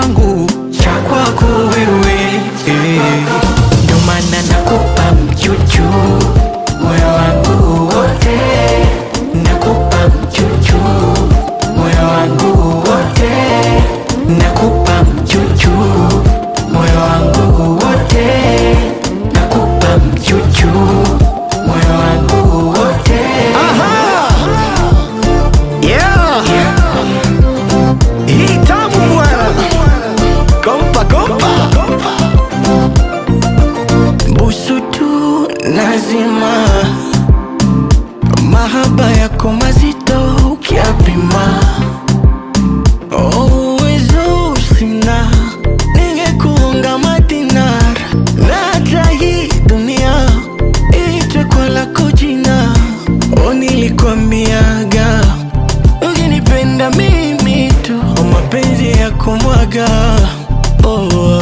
changu cha kwako wewe. Ndio maana nakupa mchuchu, moyo wangu wote. Nakupa mchuchu, moyo wangu wote. Nakupa mchuchu, moyo wangu wote. Nakupa mchuchu, moyo wangu wote. Yeah. Hii tamu bwana. Kompa kompa. Busu tu lazima, mahaba yako mazito ukiapima. Uwezo sina, ningekuunga madinar. Na hata hii dunia iitwe kwa lako jina. Nilikwambiaga ukinipenda mimi tu, mapenzi ya kumwaga.